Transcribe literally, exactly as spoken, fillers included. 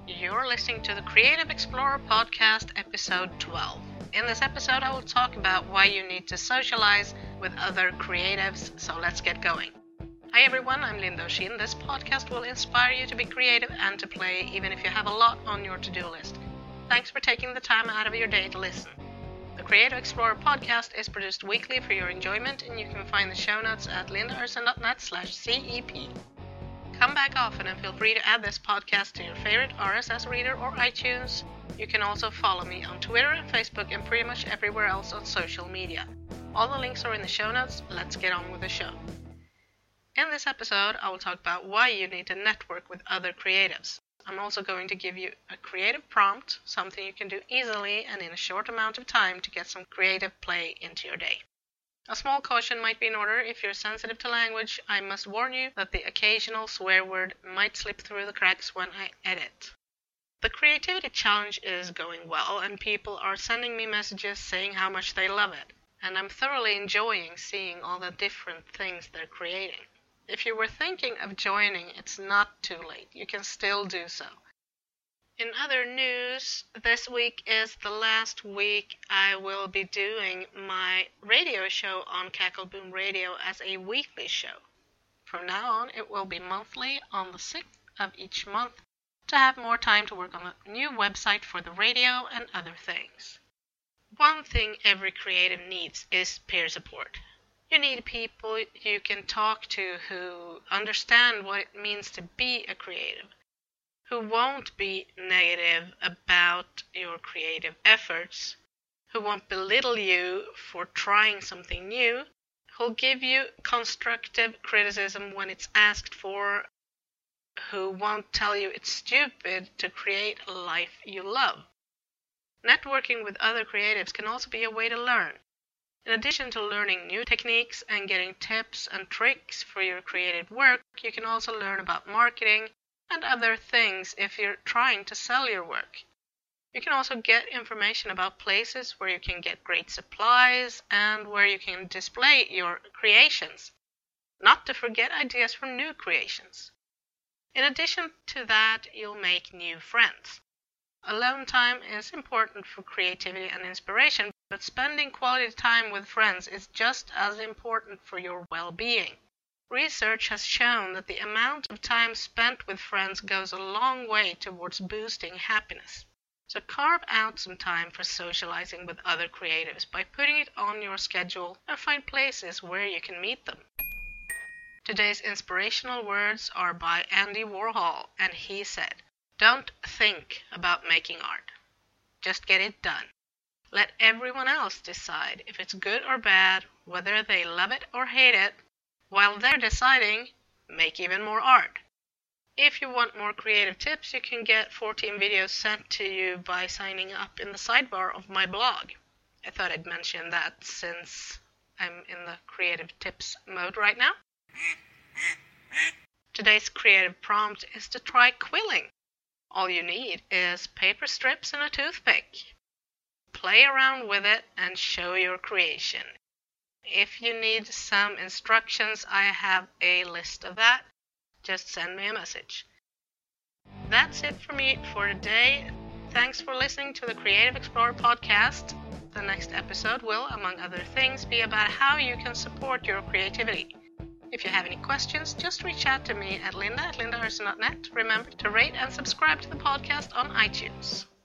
You're listening to the Creative Explorer Podcast, episode twelve. In this episode, I will talk about why you need to socialize with other creatives, so let's get going. Hi everyone, I'm Linda O'Sheen. This podcast will inspire you to be creative and to play, even if you have a lot on your to-do list. Thanks for taking the time out of your day to listen. The Creative Explorer Podcast is produced weekly for your enjoyment, and you can find the show notes at lindaurson.net slash CEP. Come back often and feel free to add this podcast to your favorite R S S reader or iTunes. You can also follow me on Twitter and Facebook and pretty much everywhere else on social media. All the links are in the show notes. Let's get on with the show. In this episode, I will talk about why you need to network with other creatives. I'm also going to give you a creative prompt, something you can do easily and in a short amount of time to get some creative play into your day. A small caution might be in order. If you're sensitive to language, I must warn you that the occasional swear word might slip through the cracks when I edit. The Creativity Challenge is going well, and people are sending me messages saying how much they love it, and I'm thoroughly enjoying seeing all the different things they're creating. If you were thinking of joining, it's not too late. You can still do so. In other news, this week is the last week I will be doing my radio show on Cackle Boom Radio as a weekly show. From now on, it will be monthly on the sixth of each month to have more time to work on a new website for the radio and other things. One thing every creative needs is peer support. You need people you can talk to who understand what it means to be a creative, who won't be negative about your creative efforts, who won't belittle you for trying something new, who'll give you constructive criticism when it's asked for, who won't tell you it's stupid to create a life you love. Networking with other creatives can also be a way to learn. In addition to learning new techniques and getting tips and tricks for your creative work, you can also learn about marketing and other things if you're trying to sell your work. You can also get information about places where you can get great supplies and where you can display your creations, not to forget ideas for new creations. In addition to that, you'll make new friends. Alone time is important for creativity and inspiration, but spending quality time with friends is just as important for your well-being. Research has shown that the amount of time spent with friends goes a long way towards boosting happiness. So carve out some time for socializing with other creatives by putting it on your schedule and find places where you can meet them. Today's inspirational words are by Andy Warhol, and he said, "Don't think about making art. Just get it done. Let everyone else decide if it's good or bad, whether they love it or hate it. While they're deciding, make even more art." If you want more creative tips, you can get fourteen videos sent to you by signing up in the sidebar of my blog. I thought I'd mention that since I'm in the creative tips mode right now. Today's creative prompt is to try quilling. All you need is paper strips and a toothpick. Play around with it and show your creation. If you need some instructions, I have a list of that. Just send me a message. That's it for me for today. Thanks for listening to the Creative Explorer Podcast. The next episode will, among other things, be about how you can support your creativity. If you have any questions, just reach out to me at linda at lindaurson.net. Remember to rate and subscribe to the podcast on iTunes.